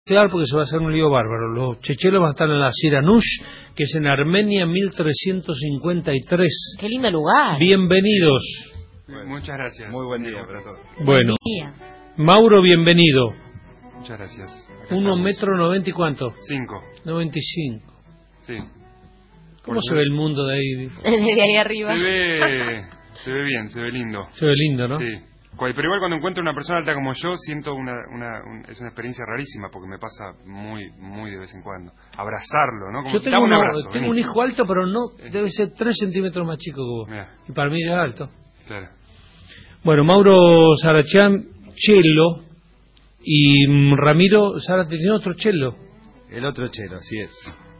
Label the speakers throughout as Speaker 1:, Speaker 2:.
Speaker 1: Claro, porque se va a hacer un lío bárbaro. Los chechelos van a estar en la Siranush, que es en Armenia 1353.
Speaker 2: Qué lindo lugar.
Speaker 1: Bienvenidos.
Speaker 3: Bueno, muchas gracias.
Speaker 4: Muy buen día para todos.
Speaker 1: Bueno,
Speaker 2: Buen día.
Speaker 1: Mauro, bienvenido.
Speaker 3: Muchas gracias.
Speaker 1: 1 metro 90 y cuánto?
Speaker 3: 5.
Speaker 1: 95.
Speaker 3: Sí.
Speaker 1: ¿Cómo se ve el mundo de ahí?
Speaker 2: Desde ahí arriba.
Speaker 3: Se ve bien, se ve lindo.
Speaker 1: Se ve lindo, ¿no?
Speaker 3: Sí. Pero igual cuando encuentro una persona alta como yo, siento es una experiencia rarísima porque me pasa muy de vez en cuando. Abrazarlo, ¿no? Como,
Speaker 1: Yo tengo,
Speaker 3: dame un abrazo,
Speaker 1: tengo un hijo alto, pero no debe ser 3 centímetros más chico que vos.
Speaker 3: Mirá.
Speaker 1: Y para mí ya es alto.
Speaker 3: Claro.
Speaker 1: Bueno, Mauro Sarachán, cello, y Ramiro Zárate tiene otro cello.
Speaker 4: El otro chelo, así es.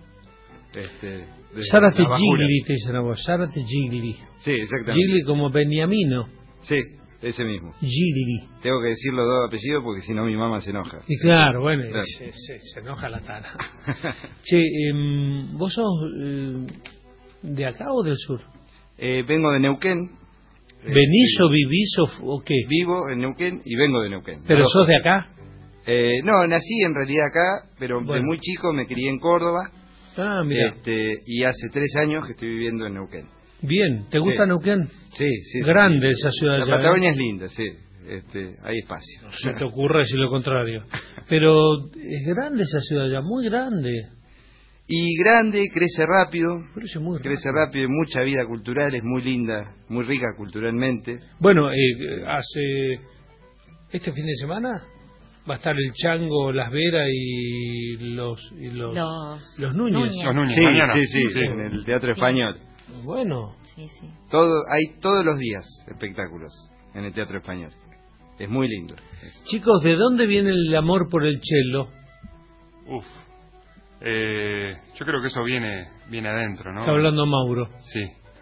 Speaker 1: Zárate
Speaker 4: la bajura.
Speaker 1: Gigli, te dicen a vos. Zárate Gigli.
Speaker 4: Sí, exactamente.
Speaker 1: Gigli como Beniamino.
Speaker 4: Sí, ese mismo.
Speaker 1: Gigli.
Speaker 4: Tengo que decir los dos apellidos porque si no mi mamá se enoja.
Speaker 1: Y claro, bueno,
Speaker 4: Claro.
Speaker 1: se enoja la tara. Che, ¿vos sos de acá o del sur?
Speaker 4: Vengo de Neuquén.
Speaker 1: ¿Venís
Speaker 4: Sí.
Speaker 1: o vivís o qué?
Speaker 4: Vivo en Neuquén y vengo de Neuquén.
Speaker 1: ¿Pero
Speaker 4: Las dos
Speaker 1: sos de
Speaker 4: cosas.
Speaker 1: acá?
Speaker 4: No, nací en realidad acá, pero de
Speaker 1: Bueno.
Speaker 4: muy chico me crié en Córdoba.
Speaker 1: Ah, mira.
Speaker 4: Y hace 3 años que estoy viviendo en Neuquén.
Speaker 1: Bien, ¿te gusta
Speaker 4: Sí.
Speaker 1: Neuquén?
Speaker 4: Sí, sí.
Speaker 1: Grande
Speaker 4: sí.
Speaker 1: esa ciudad
Speaker 4: La
Speaker 1: allá,
Speaker 4: Patagonia es linda, sí. Hay espacio.
Speaker 1: No se te ocurre decir lo contrario. Pero es grande esa ciudad ya, muy grande.
Speaker 4: Y grande, crece rápido.
Speaker 1: Crece muy
Speaker 4: Crece
Speaker 1: rápido.
Speaker 4: rápido, mucha vida cultural, es muy linda, muy rica culturalmente.
Speaker 1: Bueno, hace este fin de semana va a estar el Chango, Las Veras y los Núñez.
Speaker 3: Los Núñez,
Speaker 4: Sí,
Speaker 3: mañana.
Speaker 4: sí, en el Teatro
Speaker 2: Sí.
Speaker 4: Español.
Speaker 1: Bueno,
Speaker 2: Sí, sí.
Speaker 4: Hay todos los días espectáculos en el Teatro Español. Es muy lindo.
Speaker 1: chicos, ¿de dónde viene el amor por el cello?
Speaker 3: Uf. Yo creo que eso viene adentro, ¿no?
Speaker 1: Está hablando Mauro.
Speaker 3: Sí.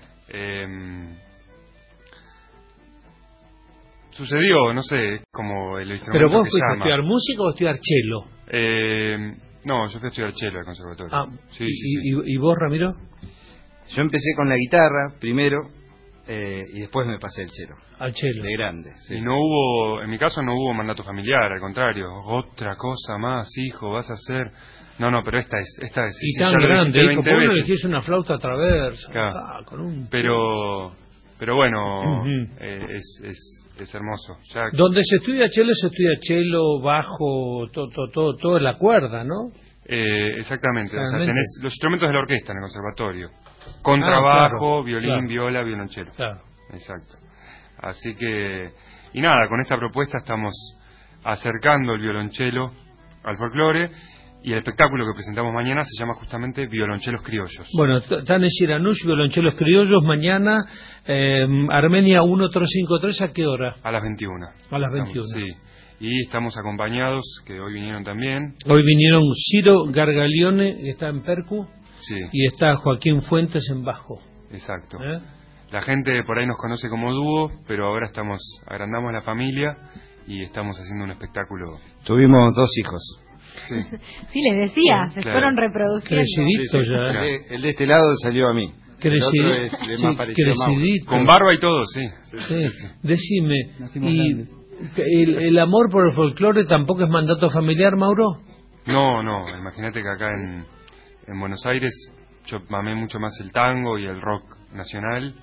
Speaker 3: Sucedió, no sé, como el instrumento
Speaker 1: ¿Pero vos
Speaker 3: que
Speaker 1: fuiste a
Speaker 3: llama.
Speaker 1: estudiar música o a estudiar cello?
Speaker 3: No, yo fui a estudiar cello al conservatorio.
Speaker 1: Ah,
Speaker 3: sí,
Speaker 1: y,
Speaker 3: sí, sí.
Speaker 1: y vos, Ramiro?
Speaker 4: Yo empecé con la guitarra primero y después me pasé el cello,
Speaker 1: Al cello.
Speaker 4: de grande. Sí.
Speaker 3: Y no hubo, en mi caso no hubo mandato familiar, al contrario, otra cosa más, hijo, vas a hacer. No, pero esta es.
Speaker 1: Y
Speaker 3: sí,
Speaker 1: tan
Speaker 3: ya lo
Speaker 1: grande,
Speaker 3: dijiste
Speaker 1: hijo,
Speaker 3: 20
Speaker 1: ¿por qué no
Speaker 3: veces.
Speaker 1: elegís una flauta traversa?
Speaker 3: Claro.
Speaker 1: Con un
Speaker 3: Pero bueno,
Speaker 1: Ujú.
Speaker 3: es hermoso. Ya,
Speaker 1: Donde se estudia cello, bajo, todo en la cuerda, ¿no?
Speaker 3: exactamente, o sea,
Speaker 1: Realmente.
Speaker 3: tenés los instrumentos de la orquesta en el conservatorio. Contrabajo,
Speaker 1: claro,
Speaker 3: violín,
Speaker 1: claro.
Speaker 3: viola, violonchelo.
Speaker 1: Claro.
Speaker 3: Exacto. Así que, y nada, con esta propuesta estamos acercando el violonchelo al folclore y el espectáculo que presentamos mañana se llama justamente Violonchelos Criollos.
Speaker 1: Bueno, están en Siranush, violonchelos criollos, mañana, Armenia 1353, ¿a qué hora?
Speaker 3: A las 21.
Speaker 1: A las 21.
Speaker 3: Sí. Y estamos acompañados, que hoy vinieron también.
Speaker 1: Hoy vinieron Ciro Gargalione, que está en percu,
Speaker 3: Sí,
Speaker 1: y está Joaquín Fuentes en bajo.
Speaker 3: exacto.
Speaker 1: ¿Eh?
Speaker 3: La gente por ahí nos conoce como dúo, pero ahora agrandamos la familia y estamos haciendo un espectáculo.
Speaker 4: Tuvimos 2 hijos.
Speaker 3: Sí.
Speaker 2: Sí, les decía, se
Speaker 3: claro.
Speaker 2: fueron reproduciendo.
Speaker 1: Crecidito ya,
Speaker 3: Claro.
Speaker 4: El de este lado salió a mí. El otro es
Speaker 1: Sí,
Speaker 4: más parecido a Mauro.
Speaker 1: crecidito.
Speaker 3: Con barba y todo, sí.
Speaker 1: Sí. Decime, ¿y el amor por el folclore tampoco es mandato familiar, Mauro?
Speaker 3: No, imagínate que acá en Buenos Aires yo mamé mucho más el tango y el rock nacional,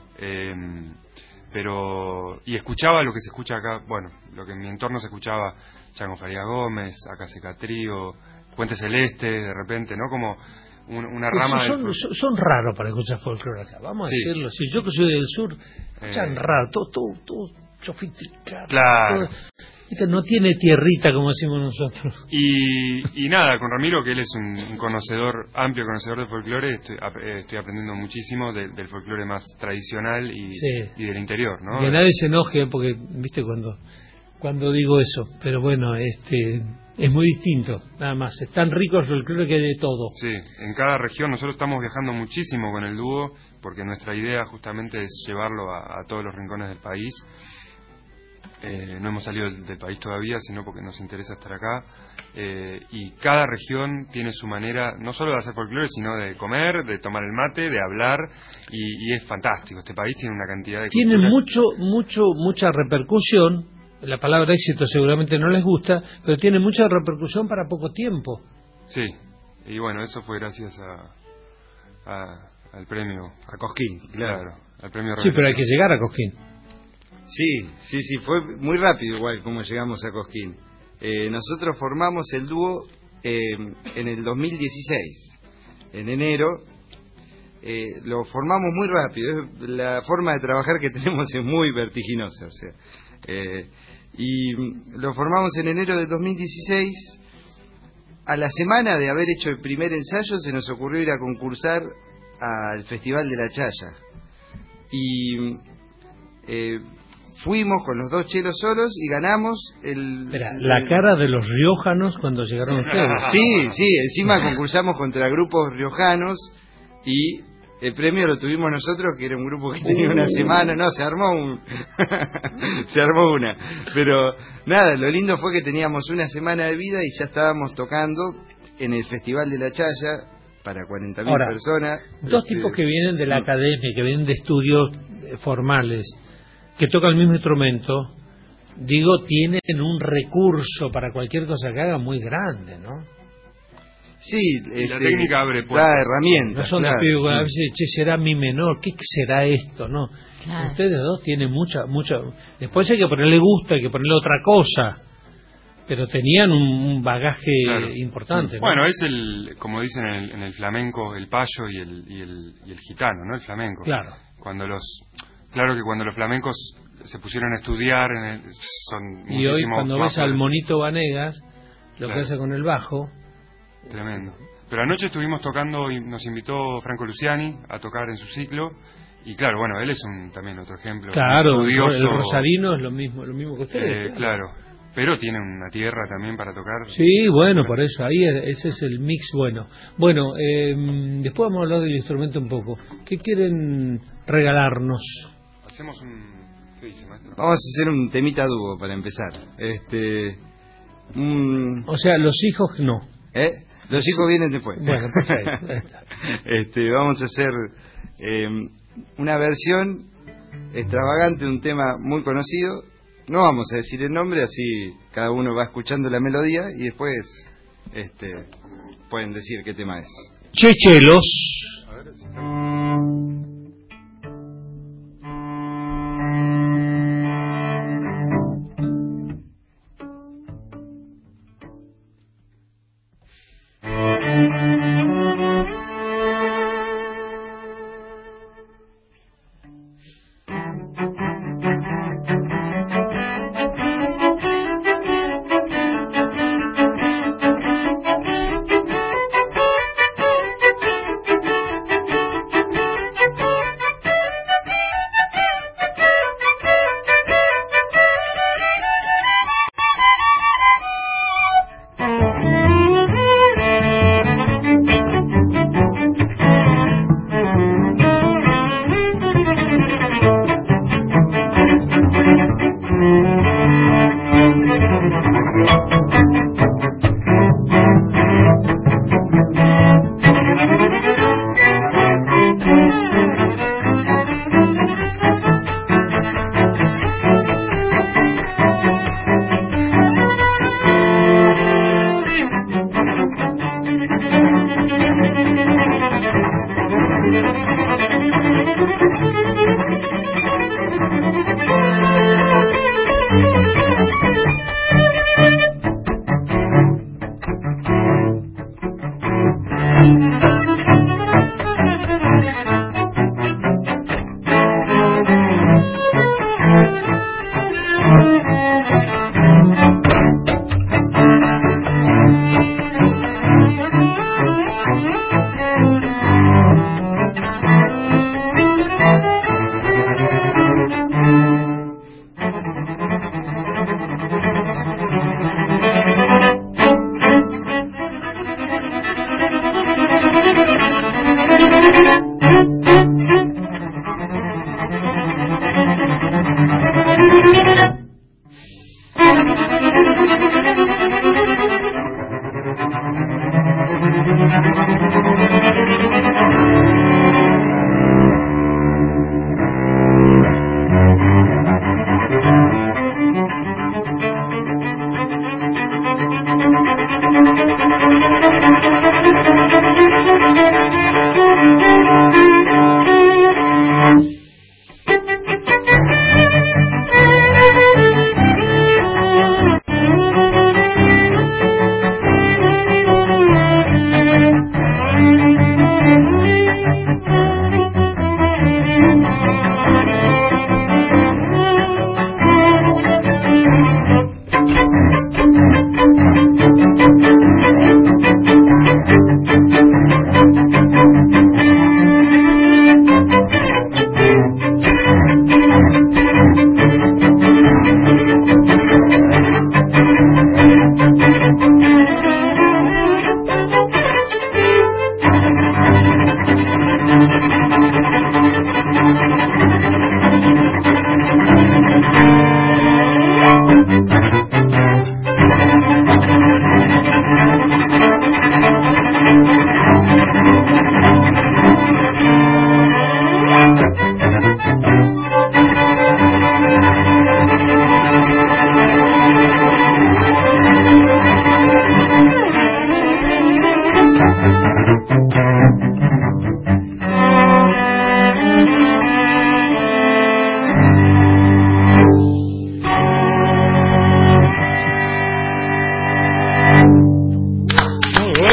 Speaker 3: y escuchaba lo que se escucha acá, bueno, lo que en mi entorno se escuchaba, Chango Farías Gómez, acá Seca Trío, Puente Celeste, de repente, ¿no? Como una rama
Speaker 1: Son raros para escuchar folclore acá, vamos a
Speaker 3: Sí.
Speaker 1: decirlo. Si yo que soy del sur, escuchan raro, todo sofisticado.
Speaker 3: Claro.
Speaker 1: Todo, no tiene tierrita, como decimos nosotros.
Speaker 3: Y nada, con Ramiro, que él es un conocedor, amplio conocedor de folclore, estoy aprendiendo muchísimo del folclore más tradicional y del interior, ¿no?
Speaker 1: Que nadie se enoje, porque, viste, cuando digo eso, pero bueno, es muy distinto, nada más. Es tan rico el folclore que hay de todo.
Speaker 3: Sí, en cada región nosotros estamos viajando muchísimo con el dúo, porque nuestra idea justamente es llevarlo a todos los rincones del país. No hemos salido del país todavía, sino porque nos interesa estar acá. Y cada región tiene su manera, no solo de hacer folclore, sino de comer, de tomar el mate, de hablar, y es fantástico. Este país tiene una cantidad de
Speaker 1: Tiene
Speaker 3: culturas.
Speaker 1: mucha repercusión la palabra éxito seguramente no les gusta, pero tiene mucha repercusión para poco tiempo.
Speaker 3: Sí, y bueno, eso fue gracias al premio.
Speaker 4: A Cosquín, claro.
Speaker 3: Al premio
Speaker 1: Sí, pero hay que llegar a Cosquín.
Speaker 4: Sí, fue muy rápido igual como llegamos a Cosquín. Nosotros formamos el dúo en el 2016, en enero. Lo formamos muy rápido, la forma de trabajar que tenemos es muy vertiginosa, o sea, y lo formamos en enero de 2016. A la semana de haber hecho el primer ensayo se nos ocurrió ir a concursar al Festival de la Chaya y fuimos con los 2 chelos solos y ganamos
Speaker 1: la cara de los riojanos cuando llegaron ustedes.
Speaker 4: Sí, encima concursamos contra grupos riojanos y el premio lo tuvimos nosotros, que era un grupo que tenía una semana, se armó una. Pero nada, lo lindo fue que teníamos una semana de vida y ya estábamos tocando en el Festival de la Chaya para 40.000 personas.
Speaker 1: Dos tipos que vienen de la academia, que vienen de estudios formales, que tocan el mismo instrumento, tienen un recurso para cualquier cosa que hagan muy grande, ¿no?
Speaker 3: Sí, la técnica abre puertas.
Speaker 4: Da herramientas.
Speaker 1: No son a veces, será mi menor, ¿qué será esto? No. Claro. Ustedes dos tienen mucha. Después hay que ponerle gusto, hay que ponerle otra cosa. Pero tenían un bagaje importante, ¿no?
Speaker 3: Bueno, es como dicen en el flamenco, el payo y el gitano, ¿no? El flamenco.
Speaker 1: Claro.
Speaker 3: Claro que cuando los flamencos se pusieron a estudiar, son muchísimo.
Speaker 1: Y hoy cuando ves al monito Vanegas, lo
Speaker 3: claro,
Speaker 1: que hace con el bajo.
Speaker 3: Tremendo. Pero anoche estuvimos tocando y nos invitó Franco Luciani a tocar en su ciclo. Y claro, bueno, él es también otro ejemplo.
Speaker 1: Claro, el rosarino es lo mismo que ustedes.
Speaker 3: Claro, pero tiene una tierra también para tocar.
Speaker 1: Sí, bueno, por eso, ahí ese es el mix bueno. Bueno, después vamos a hablar del instrumento un poco. ¿Qué quieren regalarnos?
Speaker 3: Hacemos ¿qué dice, maestro?
Speaker 4: Vamos a hacer un temita dúo para empezar.
Speaker 1: O sea, los hijos no.
Speaker 4: Los hijos vienen después.
Speaker 1: Bueno, perfecto.
Speaker 4: Vamos a hacer una versión extravagante de un tema muy conocido. No vamos a decir el nombre, así cada uno va escuchando la melodía y después pueden decir qué tema es.
Speaker 1: Chechelos.
Speaker 3: A ver si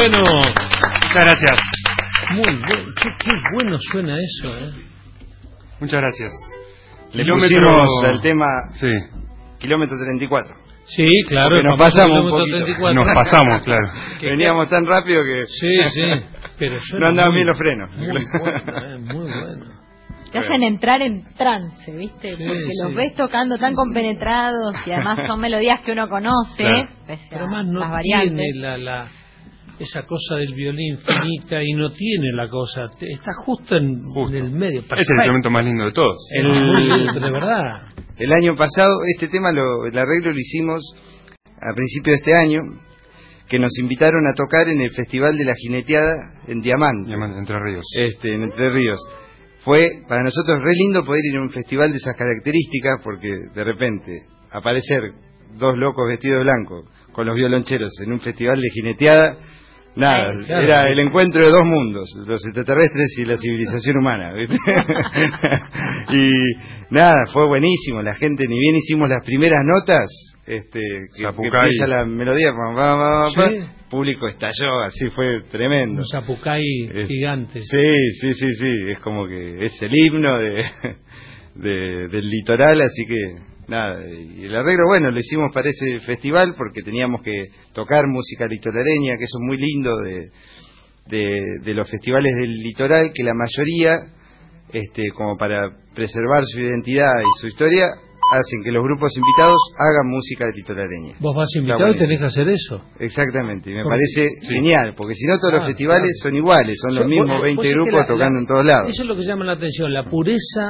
Speaker 1: bueno.
Speaker 3: Muchas gracias.
Speaker 1: Muy bueno. Qué bueno suena eso,
Speaker 3: Muchas gracias.
Speaker 4: Le pusimos al tema
Speaker 3: Sí.
Speaker 4: kilómetro 34.
Speaker 1: Sí, claro.
Speaker 4: Porque nos
Speaker 1: el famoso
Speaker 4: pasamos un
Speaker 1: kilómetro
Speaker 4: poquito.
Speaker 1: 34.
Speaker 3: Nos pasamos, claro.
Speaker 4: Veníamos tan rápido que
Speaker 1: Sí. Pero
Speaker 4: no
Speaker 1: suena
Speaker 4: andaban
Speaker 1: muy-
Speaker 4: bien los frenos.
Speaker 1: Muy bueno, muy bueno.
Speaker 2: Te hacen entrar en trance, ¿viste?
Speaker 1: Sí,
Speaker 2: Porque los
Speaker 1: sí.
Speaker 2: ves tocando tan compenetrados y además son melodías que uno conoce,
Speaker 3: Claro.
Speaker 2: pese a
Speaker 1: Pero además no
Speaker 2: las
Speaker 1: tiene
Speaker 2: variantes.
Speaker 1: esa cosa del violín finita y no tiene la cosa. Está justo en el medio.
Speaker 3: Es el instrumento más lindo de todos.
Speaker 1: De verdad.
Speaker 4: El año pasado, este tema, el arreglo lo hicimos a principio de este año, que nos invitaron a tocar en el Festival de la Jineteada en Diamante,
Speaker 3: Entre Ríos.
Speaker 4: en Entre Ríos. Fue para nosotros re lindo poder ir a un festival de esas características, porque de repente aparecer dos locos vestidos de blanco con los violoncheros en un festival de jineteada, nada,
Speaker 1: Claro.
Speaker 4: era el encuentro de dos mundos, los extraterrestres y la civilización humana, ¿viste? Y nada, fue buenísimo, la gente, ni bien hicimos las primeras notas, que
Speaker 3: Zapucay.
Speaker 4: empieza la melodía,
Speaker 1: Sí.
Speaker 4: el público estalló, así fue tremendo.
Speaker 1: Un zapucay gigante.
Speaker 4: Sí, es como que es el himno del litoral, así que nada, y el arreglo, bueno, lo hicimos para ese festival porque teníamos que tocar música litoraleña, que eso es muy lindo de los festivales del litoral, que la mayoría, como para preservar su identidad y su historia, hacen que los grupos invitados hagan música litoraleña.
Speaker 1: Vos vas invitado y
Speaker 4: buenísimo.
Speaker 1: tenés que hacer eso.
Speaker 4: Exactamente, y me
Speaker 1: Porque-
Speaker 4: parece genial, porque si no todos los festivales
Speaker 1: claro.
Speaker 4: son iguales, son los mismos
Speaker 1: Vos
Speaker 4: 20
Speaker 1: sabés que
Speaker 4: grupos tocando en todos lados.
Speaker 1: Eso es lo que llama la atención, la pureza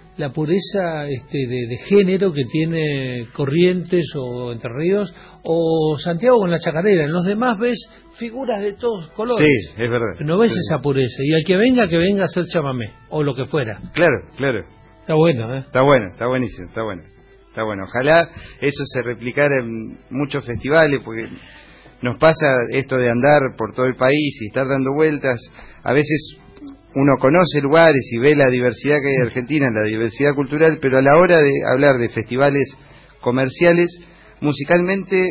Speaker 1: de género que tiene Corrientes o Entre Ríos o Santiago con la chacarera. En los demás ves figuras de todos colores.
Speaker 4: Sí, es verdad.
Speaker 1: No ves
Speaker 4: Sí.
Speaker 1: esa pureza. Y al que venga a hacer chamamé o lo que fuera.
Speaker 4: Claro.
Speaker 1: Está bueno, ¿eh?
Speaker 4: Está bueno, está buenísimo, está bueno. Ojalá eso se replicara en muchos festivales, porque nos pasa esto de andar por todo el país y estar dando vueltas. A veces uno conoce lugares y ve la diversidad que hay en Argentina, la diversidad cultural, pero a la hora de hablar de festivales comerciales, musicalmente,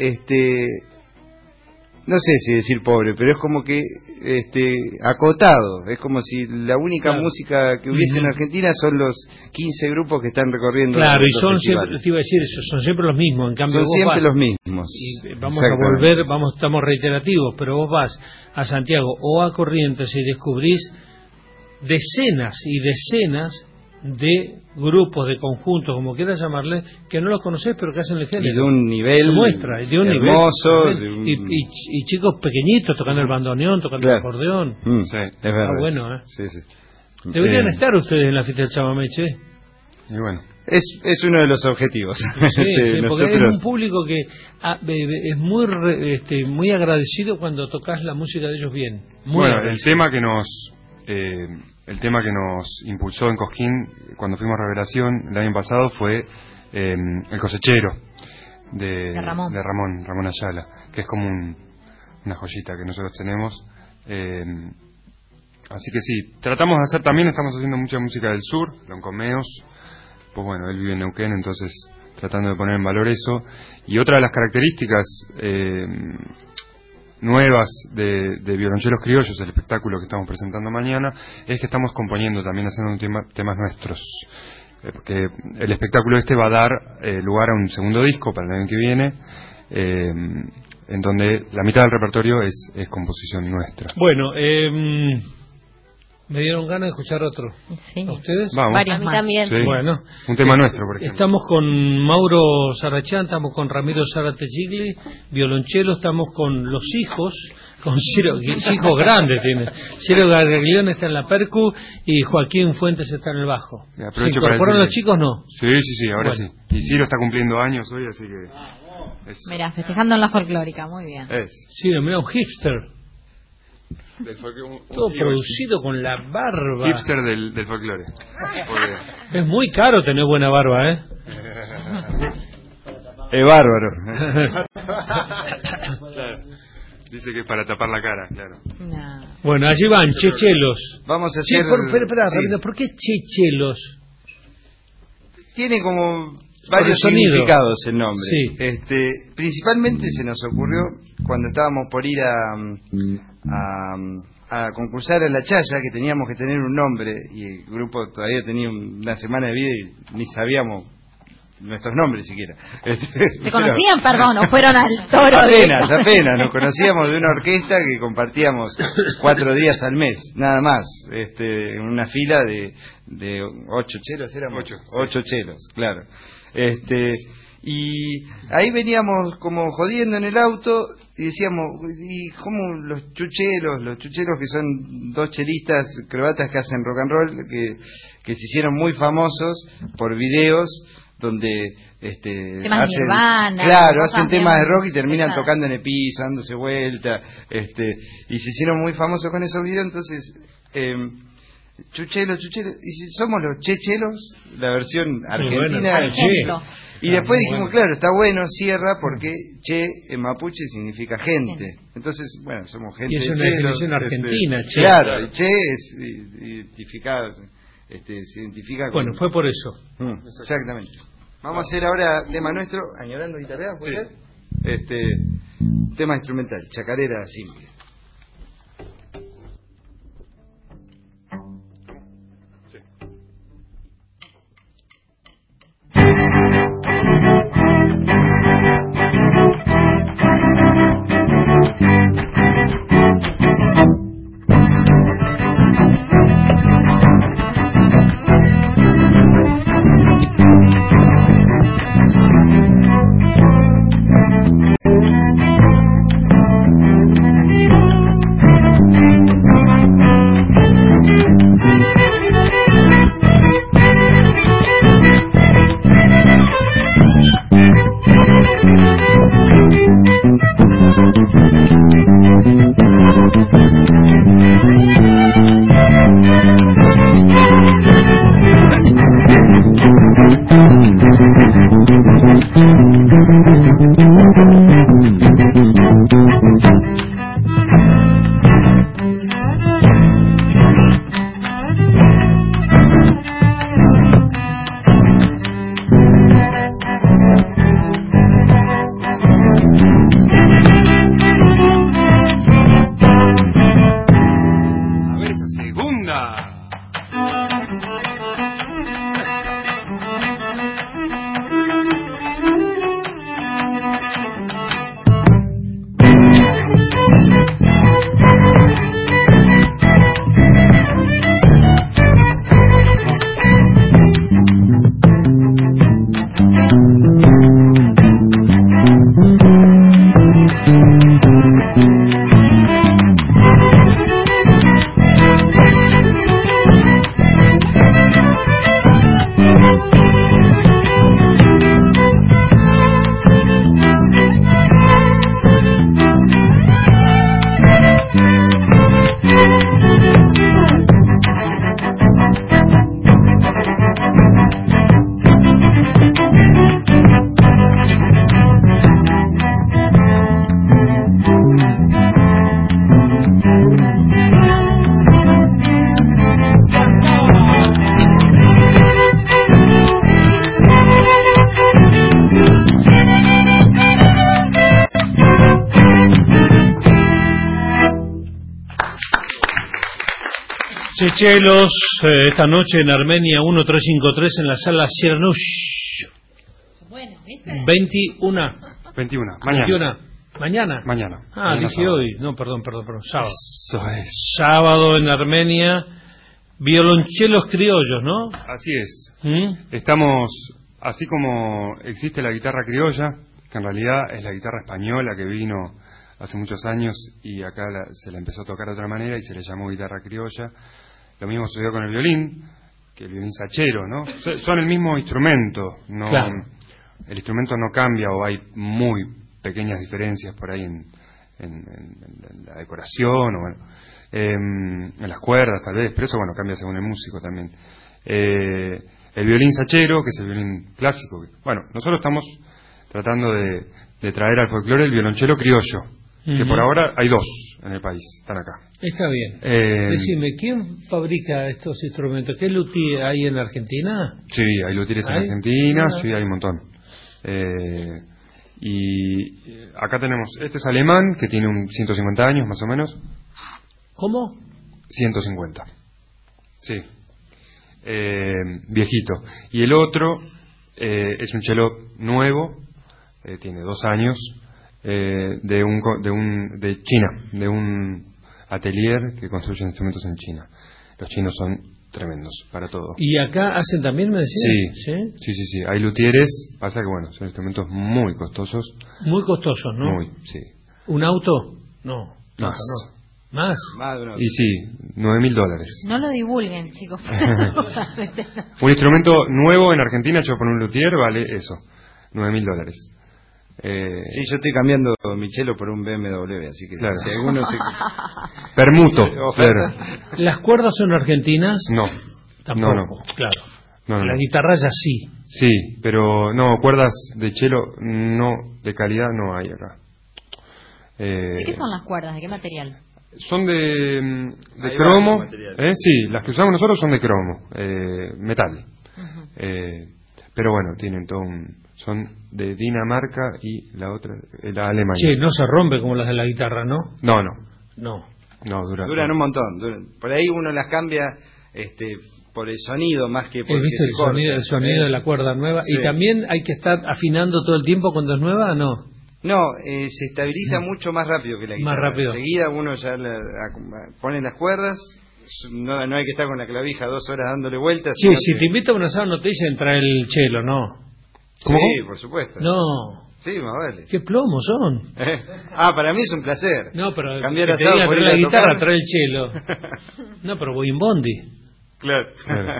Speaker 4: no sé si decir pobre, pero es como que acotado, es como si la única
Speaker 1: Claro.
Speaker 4: música que hubiese en Argentina son los 15 grupos que están recorriendo
Speaker 1: Claro, y
Speaker 4: los
Speaker 1: son
Speaker 4: festivales.
Speaker 1: siempre, te iba a decir eso, son siempre los mismos. En cambio,
Speaker 4: Son
Speaker 1: vos
Speaker 4: siempre
Speaker 1: vas,
Speaker 4: los mismos.
Speaker 1: y vamos a
Speaker 4: Exactamente.
Speaker 1: volver, estamos reiterativos, pero vos vas a Santiago o a Corrientes y descubrís decenas y decenas de grupos, de conjuntos, como quieras llamarle, que no los conocés pero que hacen el género.
Speaker 4: Y de un nivel
Speaker 1: se muestra, de un
Speaker 4: hermoso,
Speaker 1: nivel,
Speaker 4: de un-
Speaker 1: y chicos pequeñitos tocando el bandoneón, tocando
Speaker 4: Claro.
Speaker 1: el acordeón.
Speaker 3: Sí.
Speaker 4: Es verdad.
Speaker 1: Está bueno, ¿eh?
Speaker 4: Sí.
Speaker 1: Deberían estar ustedes en la fiesta del chamamé, che.
Speaker 3: Y bueno.
Speaker 4: Es uno de los objetivos.
Speaker 1: Sí, porque
Speaker 4: Nosotros,
Speaker 1: es un público que es muy muy agradecido cuando tocas la música de ellos bien. Muy
Speaker 3: Bueno,
Speaker 1: agradecido.
Speaker 3: el tema que nos impulsó en Cosquín cuando fuimos a Revelación el año pasado fue El cosechero de Ramón Ayala, que es como una joyita que nosotros tenemos. Así que sí, tratamos de hacer también, estamos haciendo mucha música del sur, Loncomeos, pues bueno, él vive en Neuquén, entonces tratando de poner en valor eso. Y otra de las características nuevas de Violoncheros Criollos, el espectáculo que estamos presentando mañana, es que estamos componiendo también, haciendo temas nuestros, porque el espectáculo va a dar lugar a un segundo disco para el año que viene, en donde la mitad del repertorio es composición nuestra.
Speaker 1: Bueno, me dieron ganas de escuchar otro.
Speaker 2: Sí.
Speaker 1: ¿A ustedes?
Speaker 3: Vamos.
Speaker 2: Varios
Speaker 5: A mí
Speaker 2: más.
Speaker 5: también.
Speaker 3: Sí.
Speaker 1: Bueno,
Speaker 3: Un tema nuestro, por ejemplo.
Speaker 1: estamos con Mauro Sarachán, estamos con Ramiro Zárate Gigli, violonchelo, estamos con los hijos, con Ciro, hijos grandes tiene. Ciro Gargaglione está en la percu y Joaquín Fuentes está en el bajo.
Speaker 3: Me
Speaker 1: ¿Se
Speaker 3: aprovecho para
Speaker 1: incorporan
Speaker 3: decirle-
Speaker 1: los chicos? No.
Speaker 3: Sí, ahora
Speaker 1: Bueno.
Speaker 3: sí. Y Ciro está cumpliendo años hoy, así que...
Speaker 2: Mira, festejando en la folclórica, muy bien.
Speaker 1: Sí, mira, un hipster. Todo
Speaker 3: hipster
Speaker 1: producido con la barba.
Speaker 3: Hipster del folclore. Porque-
Speaker 1: Es muy caro tener buena barba, ¿eh?
Speaker 4: es bárbaro.
Speaker 3: Claro. Dice que es para tapar la cara, claro.
Speaker 2: No.
Speaker 1: Bueno, allí van, chechelos.
Speaker 4: Vamos a
Speaker 1: Che,
Speaker 4: hacer...
Speaker 1: espera,
Speaker 4: sí.
Speaker 1: Ramiro, ¿por qué chechelos?
Speaker 4: Tiene como... varios significados el nombre.
Speaker 1: Sí.
Speaker 4: Principalmente se nos ocurrió cuando estábamos por ir a concursar a la Chaya, que teníamos que tener un nombre, y el grupo todavía tenía una semana de vida y ni sabíamos nuestros nombres siquiera.
Speaker 2: ¿Se conocían, perdón, o fueron al toro?
Speaker 4: Apenas, nos conocíamos de una orquesta que compartíamos 4 días al mes, nada más, en una fila de 8 chelos, éramos 8 chelos, claro. Y ahí veníamos como jodiendo en el auto y decíamos, ¿y cómo los chuchelos que son 2 chelistas croatas que hacen rock and roll, que se hicieron muy famosos por videos donde
Speaker 2: temas
Speaker 4: hacen,
Speaker 2: Nirvana,
Speaker 4: claro, hacen temas de rock y terminan
Speaker 2: exacto,
Speaker 4: tocando en el piso, dándose vuelta, y se hicieron muy famosos con esos videos. Entonces chuchelos, y si somos los chechelos, la versión argentina,
Speaker 2: bueno,
Speaker 4: y después dijimos, claro, está bueno, cierra, porque che en mapuche significa gente. Entonces, bueno, somos gente.
Speaker 1: Y es una
Speaker 4: chelos,
Speaker 1: definición argentina, che.
Speaker 4: Claro, y che es identificado, se identifica con...
Speaker 1: Bueno, fue por eso.
Speaker 4: Exactamente. Vamos a hacer ahora tema nuestro, Añorando Guitarrear, ¿puede ser? Tema instrumental, chacarera simple.
Speaker 1: Chechelos, esta noche en Armenia 1353 en la sala Ciernush.
Speaker 2: Bueno, ¿viste?
Speaker 1: 21.
Speaker 3: Mañana.
Speaker 1: ¿Mañana?
Speaker 3: Mañana.
Speaker 1: Ah,
Speaker 3: Mañana
Speaker 1: dije
Speaker 3: sábado.
Speaker 1: hoy. No, perdón. Sábado.
Speaker 3: Eso es.
Speaker 1: Sábado en Armenia. Violonchelos criollos, ¿no?
Speaker 3: Así es. Estamos, así como existe la guitarra criolla, que en realidad es la guitarra española que vino hace muchos años y acá se la empezó a tocar de otra manera y se le llamó guitarra criolla. Lo mismo sucedió con el violín, que el violín sachero, ¿no? Son el mismo instrumento, no,
Speaker 1: claro.
Speaker 3: El instrumento no cambia o hay muy pequeñas diferencias por ahí en la decoración o en las cuerdas tal vez, pero eso bueno cambia según el músico también. El violín sachero, que es el violín clásico, bueno, nosotros estamos tratando de traer al folclore el violonchelo criollo, que por ahora hay 2 en el país, están acá.
Speaker 1: Está bien. Decime, ¿quién fabrica estos instrumentos? ¿Qué luthier hay en Argentina?
Speaker 3: Sí, hay luthieres en Argentina, sí, hay un montón. Y acá tenemos, este es alemán, que tiene 150 años más o menos.
Speaker 1: ¿Cómo?
Speaker 3: 150. Sí. Viejito. Y el otro es un cello nuevo, tiene 2 años, de China, de un atelier que construye instrumentos en China. Los chinos son tremendos para todo.
Speaker 1: ¿Y acá hacen también, me decías?
Speaker 3: Sí. Hay luthieres, pasa que bueno, son instrumentos muy costosos.
Speaker 1: Muy costosos, ¿no?
Speaker 3: Muy, sí.
Speaker 1: ¿Un auto? No.
Speaker 3: Más.
Speaker 1: No. ¿Más?
Speaker 3: Y sí, $9.000.
Speaker 2: No lo divulguen, chicos.
Speaker 3: Un instrumento nuevo en Argentina hecho por un luthier vale eso, $9.000.
Speaker 4: Sí, yo estoy cambiando mi cello por un BMW, así que
Speaker 3: claro.
Speaker 4: Si alguno se...
Speaker 3: Permuto, claro.
Speaker 1: ¿Las cuerdas son argentinas?
Speaker 3: No.
Speaker 1: Tampoco,
Speaker 3: no.
Speaker 1: Claro.
Speaker 3: No.
Speaker 1: La guitarra ya sí.
Speaker 3: Sí, pero no, cuerdas de cello no, de calidad no hay acá.
Speaker 2: ¿De qué son las cuerdas? ¿De qué material?
Speaker 3: Son de cromo. Sí, las que usamos nosotros son de cromo, metal. Pero bueno, tienen todo son de Dinamarca y la otra, la Alemania.
Speaker 1: Sí, no se rompe como las de la guitarra, ¿no?
Speaker 3: No, duran
Speaker 4: un montón. Por ahí uno las cambia por el sonido más que porque
Speaker 1: ¿Viste el sonido de la cuerda nueva? Sí. ¿Y también hay que estar afinando todo el tiempo cuando es nueva o no?
Speaker 4: No, se estabiliza mucho más rápido que la guitarra.
Speaker 1: Más rápido.
Speaker 4: Enseguida uno ya pone las cuerdas, no hay que estar con la clavija 2 horas dándole vueltas.
Speaker 1: Sí, si te invita a un asado no te dicen traer el cello, ¿no?
Speaker 4: ¿Cómo? Sí, por supuesto.
Speaker 1: No.
Speaker 4: Sí, más vale.
Speaker 1: ¿Qué plomos son?
Speaker 4: Para mí es un placer.
Speaker 1: No, pero
Speaker 4: cambiar asado por
Speaker 1: la guitarra, trae el cello. No, pero voy en bondi.
Speaker 4: Claro.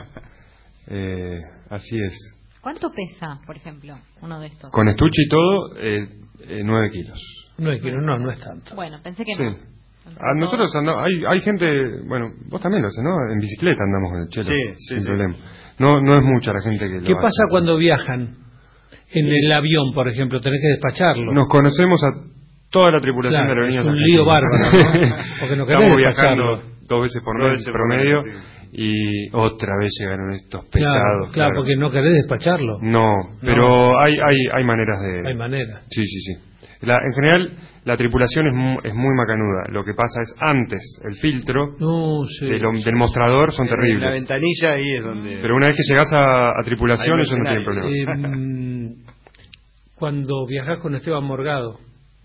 Speaker 3: Así es.
Speaker 2: ¿Cuánto pesa, por ejemplo, uno de estos?
Speaker 3: Con estuche y todo, 9 kilos.
Speaker 1: 9 kilos, no es tanto.
Speaker 2: Bueno, pensé que
Speaker 3: sí.
Speaker 2: no.
Speaker 3: Nosotros andamos, hay gente, bueno, vos también lo haces, ¿no? En bicicleta andamos con el cello, sin problema. No es mucha la gente que lo hace.
Speaker 1: ¿Qué pasa cuando viajan? En el avión, por ejemplo, tenés que despacharlo.
Speaker 3: Nos conocemos a toda la tripulación de aerolíneas.
Speaker 1: Es un lío bárbaro, ¿no? Porque no querés
Speaker 3: Estamos
Speaker 1: viajando
Speaker 3: 2 veces por mes promedio. Y otra vez llegaron estos pesados.
Speaker 1: Claro, porque no querés despacharlo.
Speaker 3: No, pero hay maneras de...
Speaker 1: Hay maneras.
Speaker 3: Sí. En general, la tripulación es muy macanuda. Lo que pasa es antes, el filtro del mostrador son terribles.
Speaker 4: La ventanilla ahí es donde...
Speaker 3: Pero una vez que llegás a tripulación, eso no tiene problema.
Speaker 1: Cuando viajás con Esteban Morgado,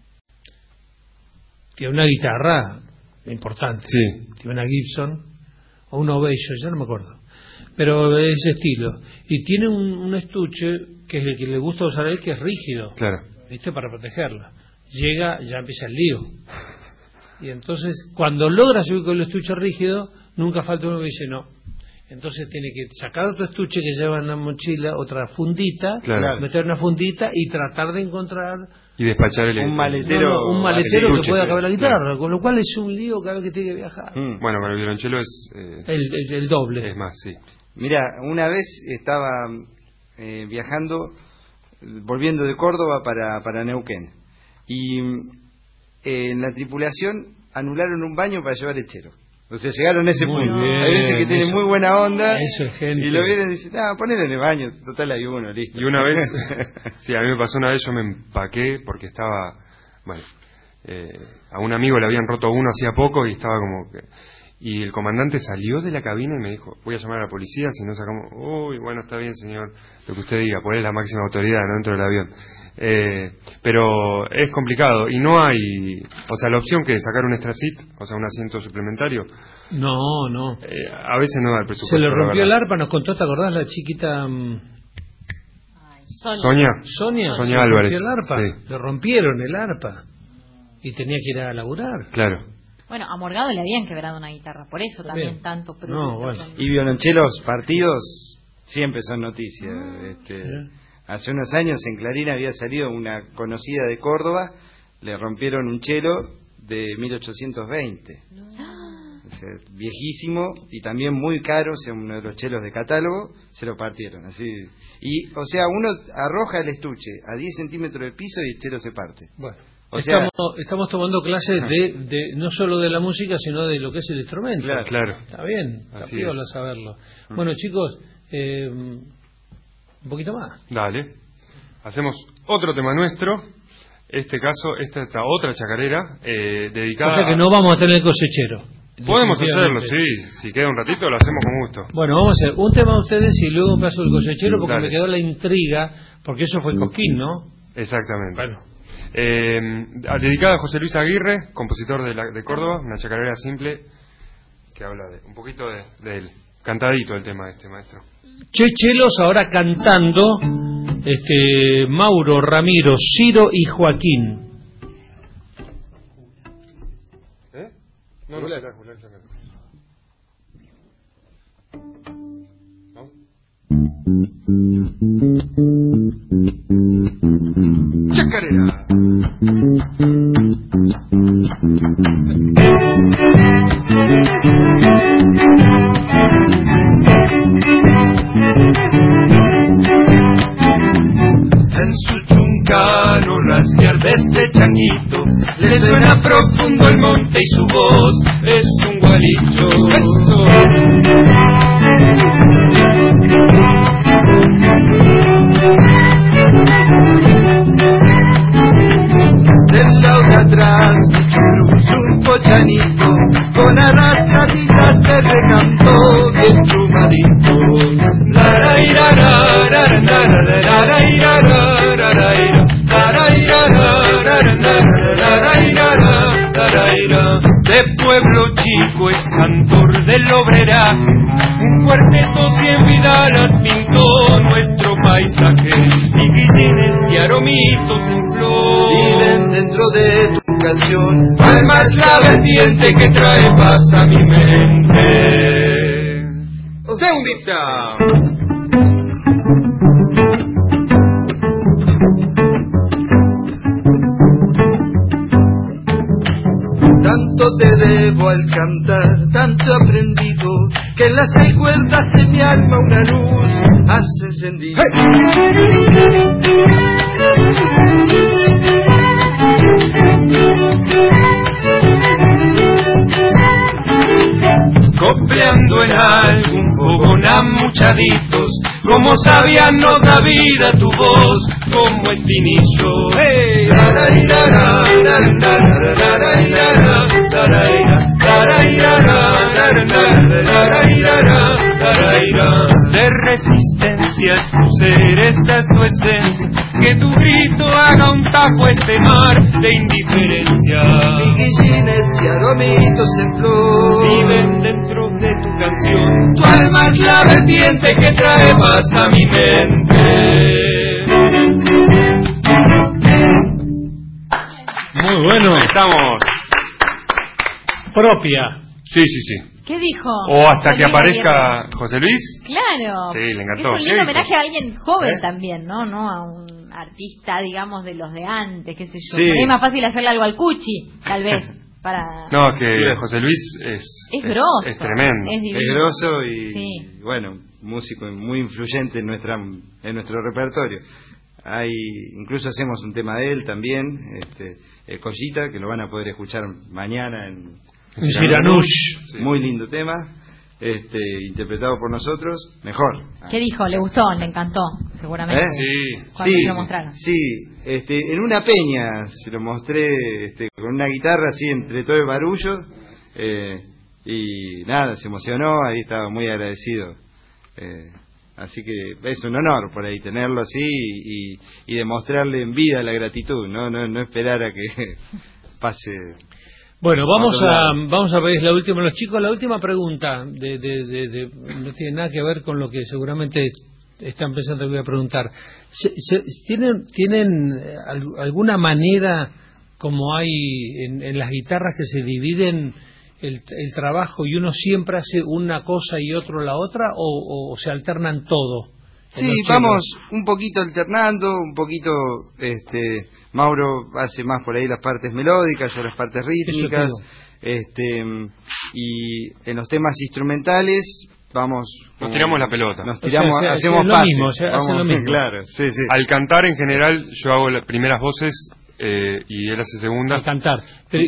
Speaker 1: tiene una guitarra importante.
Speaker 3: Sí.
Speaker 1: Tiene una Gibson o una Ovation, ya no me acuerdo, pero de ese estilo, y tiene un estuche que es el que le gusta usar a él, que es rígido,
Speaker 3: claro,
Speaker 1: ¿viste? Para protegerla. Ya empieza el lío, y entonces cuando logra subir con el estuche rígido, nunca falta uno que dice no. Entonces tiene que sacar otro estuche que lleva en la mochila, otra fundita, meter una fundita y tratar de encontrar
Speaker 3: y despachar
Speaker 4: un maletero,
Speaker 1: un maletero que pueda caber la guitarra, con lo cual es un lío cada vez que tiene que viajar.
Speaker 3: Bueno, con el violonchelo es
Speaker 1: el doble.
Speaker 3: Es más, sí.
Speaker 4: Mira, una vez estaba viajando, volviendo de Córdoba para Neuquén, y en la tripulación anularon un baño para llevar lechero. O sea, llegaron a ese punto. Hay veces que tienen muy buena onda y lo vienen y dicen, ponelo en el baño, total hay uno, listo.
Speaker 3: Y una vez, sí, a mí me pasó una vez, yo me empaqué porque estaba, a un amigo le habían roto uno hacía poco y estaba como que... Y el comandante salió de la cabina y me dijo, voy a llamar a la policía si no sacamos... Uy, bueno, está bien, señor, lo que usted diga, pues es la máxima autoridad, no dentro del avión. Pero es complicado y no hay... O sea, la opción que es sacar un extra seat, o sea, un asiento suplementario...
Speaker 1: No.
Speaker 3: A veces no da el presupuesto.
Speaker 1: Se le rompió el arpa, nos contó, ¿te acordás la chiquita... Sonia
Speaker 3: Álvarez.
Speaker 1: El arpa.
Speaker 3: Sí.
Speaker 1: Le rompieron el arpa y tenía que ir a laburar.
Speaker 3: Claro.
Speaker 2: Bueno, a Morgado le habían quebrado una guitarra, por eso también tanto producto.
Speaker 4: Y violonchelos partidos siempre son noticias. Hace unos años en Clarín había salido una conocida de Córdoba, le rompieron un chelo de 1820. O sea, viejísimo y también muy caro, o sea, uno de los chelos de catálogo, se lo partieron. Así. Y, o sea, uno arroja el estuche a 10 centímetros del piso y el chelo se parte.
Speaker 1: Bueno. Estamos tomando clases de no solo de la música, sino de lo que es el instrumento.
Speaker 3: Claro.
Speaker 1: Está bien, está piola saberlo. Bueno, chicos, un poquito más.
Speaker 3: Dale. Hacemos otro tema nuestro. Esta otra chacarera dedicada.
Speaker 1: O sea que no vamos a tener el cosechero.
Speaker 3: Podemos hacerlo, sí. Si queda un ratito, lo hacemos con gusto.
Speaker 1: Bueno, vamos a hacer un tema de ustedes y luego paso el cosechero porque me quedó la intriga, porque eso fue Cosquín, ¿no?
Speaker 3: Exactamente.
Speaker 1: Bueno.
Speaker 3: Dedicada a José Luis Aguirre, compositor de Córdoba, una chacarera simple que habla un poquito de él. Cantadito el tema de este maestro.
Speaker 1: Chechelos ahora cantando Mauro, Ramiro, Ciro y Joaquín.
Speaker 3: No, Julián. Chacarera.
Speaker 5: En su chuncano rasguear de este changuito le suena profundo el monte y su voz es un gualicho. ¡Eso! Del lado de atrás dicho un cochanito con arrastraditas se recantó bien chumadito. De pueblo chico es cantor del obreraje, un cuarteto 100 vidalas pintó nuestro paisaje, y guillines y aromitos en flor viven dentro de tu canción, almas la vertiente que trae paz a mi mente. Segundita. Tanto te debo al cantar, tanto he aprendido, que en las 6 cuerdas de mi alma una luz has encendido. Copleando en algún fogón amuchaditos, como sabia nos da vida tu voz, como espinillo. Hey. De resistencia es tu ser, esta es tu esencia, que tu grito haga un tajo a este mar de indiferencia. Y guillines y aromitos en flor viven dentro de tu canción, tu alma es la vertiente que trae paz a mi mente.
Speaker 1: Muy bueno.
Speaker 3: Estamos.
Speaker 1: Propia.
Speaker 3: Sí.
Speaker 2: ¿Qué dijo?
Speaker 3: O hasta que aparezca José Luis.
Speaker 2: Claro.
Speaker 3: Sí, le encantó.
Speaker 2: Es un lindo homenaje a alguien joven también, ¿no? No a un artista, digamos, de los de antes, qué sé yo.
Speaker 4: Sí.
Speaker 2: Es más fácil hacerle algo al Cuchi, tal vez.
Speaker 3: No, que José Luis
Speaker 2: es grosso.
Speaker 3: Es tremendo.
Speaker 4: Es grosso y bueno, músico muy influyente en nuestro repertorio. Incluso hacemos un tema de él también, Collita, que lo van a poder escuchar mañana en
Speaker 1: Siranush.
Speaker 4: Muy lindo tema, interpretado por nosotros, mejor.
Speaker 2: ¿Qué dijo? ¿Le gustó? ¿Le encantó? Seguramente.
Speaker 3: Sí.
Speaker 2: Lo mostraron.
Speaker 4: Sí, en una peña se lo mostré con una guitarra así entre todo el barullo, y nada, se emocionó, ahí estaba muy agradecido. Así que es un honor por ahí tenerlo así y demostrarle en vida la gratitud, no esperar a que pase.
Speaker 1: Bueno, vamos a pedir la última, los chicos, la última pregunta no tiene nada que ver con lo que seguramente están pensando que voy a preguntar. ¿Tienen alguna manera, como hay en las guitarras, que se dividen el trabajo y uno siempre hace una cosa y otro la otra, o se alternan todo?
Speaker 4: Sí, vamos un poquito alternando, un poquito, Mauro hace más por ahí las partes melódicas, yo las partes rítmicas, y en los temas instrumentales nos
Speaker 3: tiramos la pelota.
Speaker 4: Hacemos pases.
Speaker 1: Hacen lo mismo.
Speaker 4: Claro, sí.
Speaker 3: Al cantar en general yo hago las primeras voces y él hace segunda.
Speaker 1: Al cantar. Pero,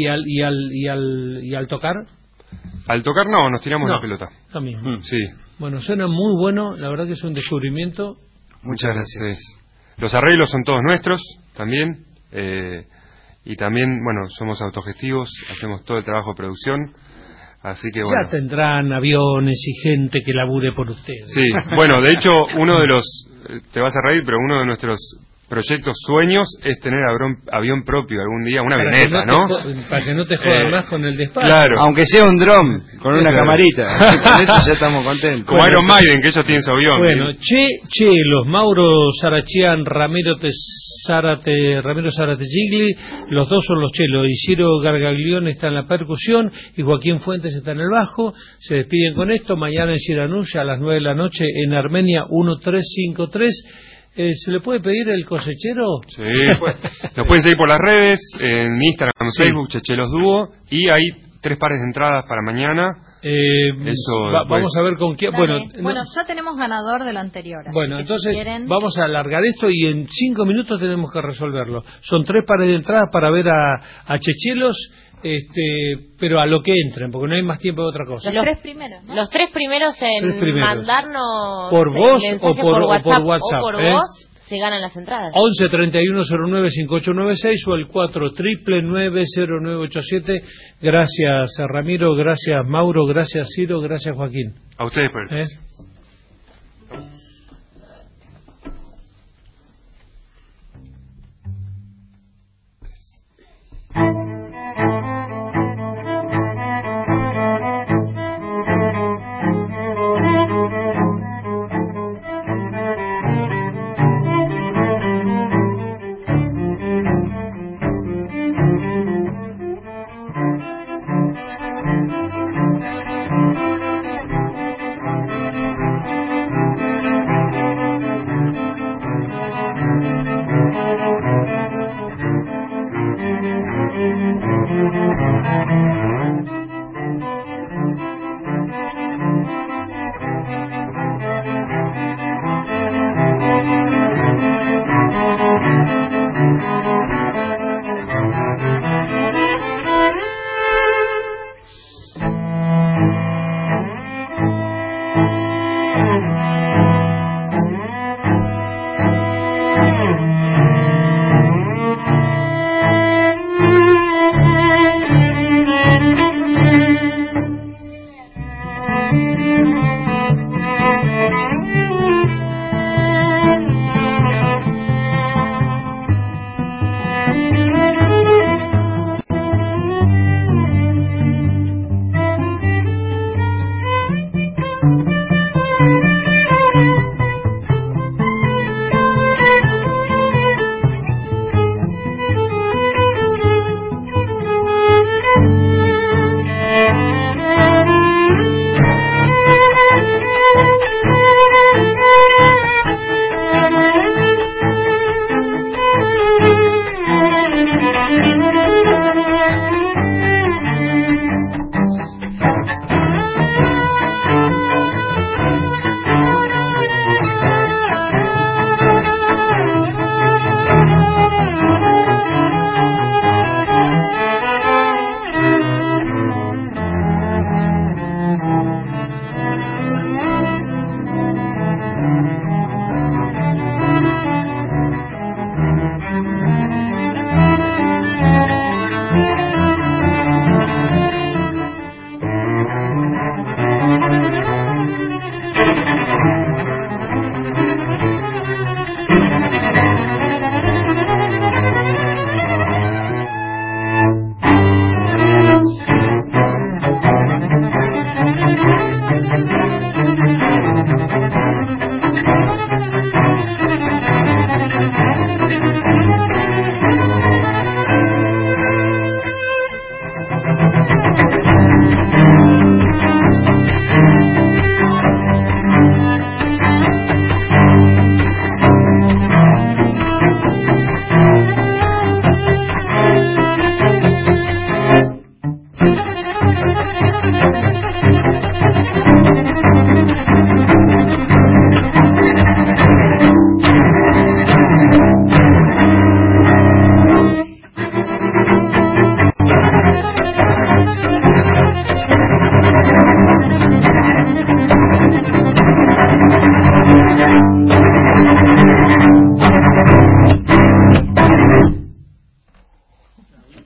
Speaker 1: y al tocar?
Speaker 3: Al tocar no, nos tiramos la pelota.
Speaker 1: Lo mismo.
Speaker 3: Sí.
Speaker 1: Bueno, suena muy bueno, la verdad que es un descubrimiento.
Speaker 4: Muchas gracias.
Speaker 3: Sí. Los arreglos son todos nuestros también, y también, bueno, somos autogestivos, hacemos todo el trabajo de producción, así que bueno.
Speaker 1: Ya tendrán aviones y gente que labure por ustedes.
Speaker 3: Sí, bueno, de hecho, uno de los, te vas a reír, pero uno de nuestros proyectos, sueños, es tener avión propio algún día, una avioneta, ¿no?
Speaker 1: Para que no te jodan más con el despacho.
Speaker 3: Claro.
Speaker 4: Aunque sea un dron, con una camarita. Con eso ya estamos contentos.
Speaker 3: Como Iron Maiden, que ellos tienen su avión.
Speaker 1: Bueno, los Mauro Sarachian, Ramiro Zárate Gigli, los dos son los chelos, y Ciro Gargaglione está en la percusión, y Joaquín Fuentes está en el bajo. Se despiden con esto, mañana en Siranuya a las 9 de la noche en Armenia 1353. ¿Se le puede pedir el cosechero?
Speaker 3: Sí, nos pueden seguir por las redes, en Instagram, Facebook, Chechelos Dúo, y hay 3 pares de entradas para mañana.
Speaker 1: Vamos a ver con quién. Bueno,
Speaker 2: ya tenemos ganador de lo anterior.
Speaker 1: Bueno, entonces vamos a alargar esto y en 5 minutos tenemos que resolverlo. Son 3 pares de entradas para ver a Chechelos. Pero a lo que entren, porque no hay más tiempo de otra cosa.
Speaker 2: Los 3 primeros, ¿no?
Speaker 6: Los 3 primeros en mandarnos
Speaker 1: por voz o por WhatsApp,
Speaker 6: o por voz, se ganan las entradas.
Speaker 1: 11 31 09 5896 o el 4 999 Gracias Ramiro, gracias Mauro, gracias Ciro, gracias Joaquín.
Speaker 3: A ustedes por el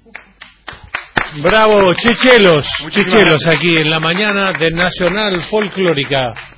Speaker 1: Bravo, chichelos aquí en la mañana de Nacional Folclórica.